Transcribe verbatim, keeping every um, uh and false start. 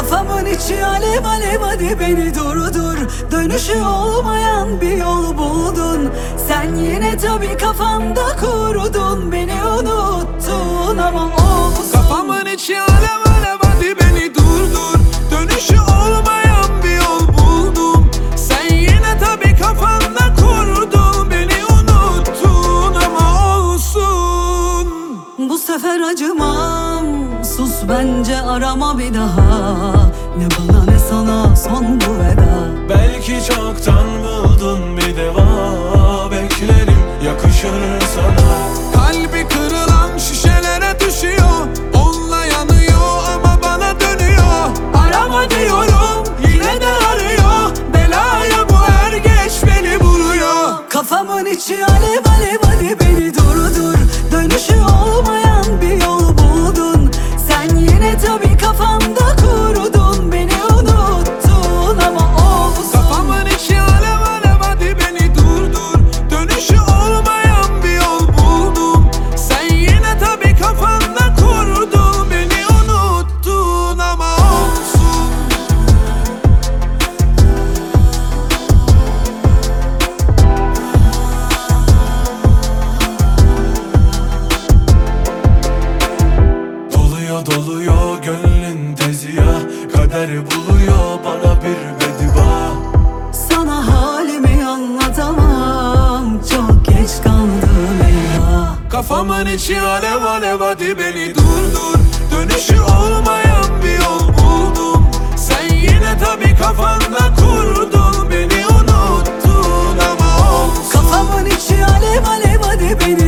Kafamın içi alev alev, hadi beni durdur. Dönüşü olmayan bir yol buldun. Sen yine tabii kafanda kurdun. Beni unuttun ama olsun. Kafamın içi alev alev, hadi beni durdur. Dönüşü olmayan bir yol buldum. Sen yine tabii kafanda kurdun. Beni unuttun ama olsun. Bu sefer acımam, sus bence, arama bir daha. Ne bana ne sana son bu veda. Belki çoktan buldun bir deva. Beklerim, yakışır sana. Kalbi kırılan şişelere düşüyor. Onunla yanıyor ama bana dönüyor. Arama diyorum, yine de arıyor. Belaya bu er geç beni vuruyor. Kafamın içi alev alev, hadi beni durdur. Dönüşü olmayan bir yol buldun. Sen yine tabii kafanda kurdun. Beni unuttun ama olsun. Kafamın içi alev alev, hadi beni durdur. Dönüşü olmayan bir yol buldum. Sen yine tabii kafanda kurdun. Beni unuttun ama olsun. Doluyor doluyor gönlün tezi ya. Kader buluyor bana bir beddua. Sana halimi anlatamam, çok geç kaldım eyvah. Kafamın içi alev alev, hadi beni durdur. Dönüşü olmayan bir yol buldum. Sen yine tabii kafanda kurdun. Beni unuttun ama olsun. Kafamın içi alev alev, hadi beni